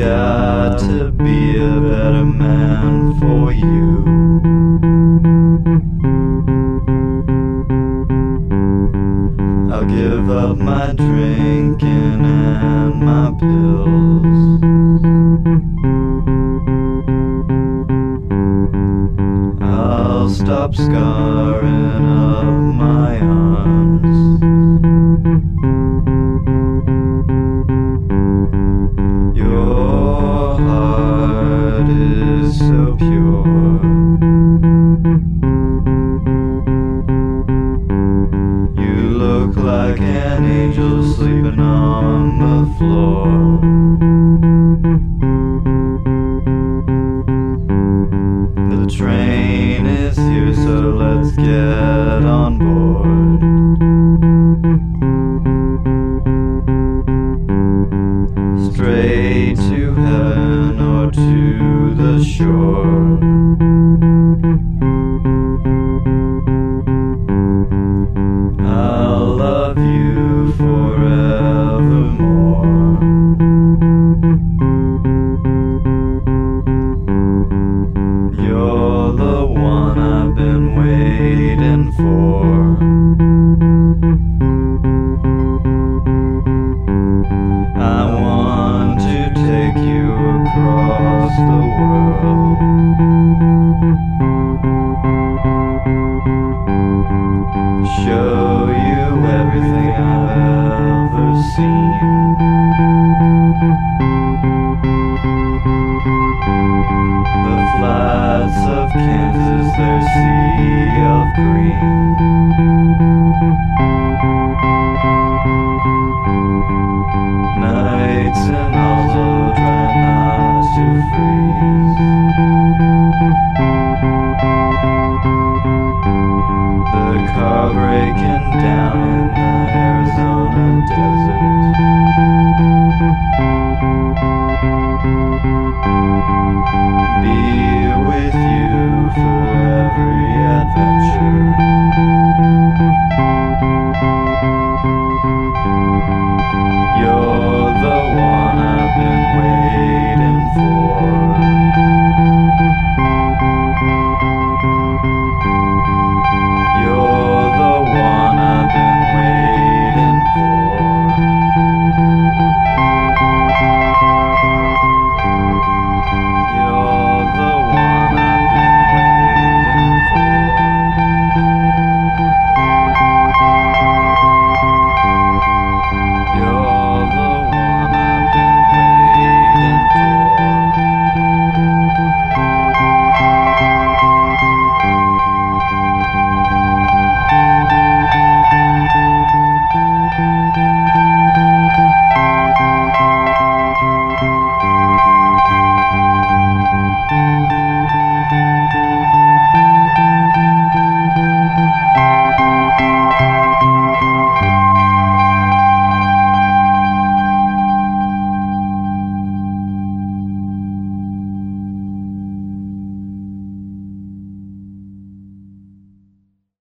got to be a better man for you. I'll give up my drinking and my pills. I'll stop scarring up my arms. Your heart is so pure. You look like an angel sleeping on the floor. The train is here, so let's get on board. Straight to heaven or to the shore. I'll love you forevermore. You're the one I've been waiting for. I want to take you across the world. Show you everything I've ever seen. The flats of Kansas, their sea of green.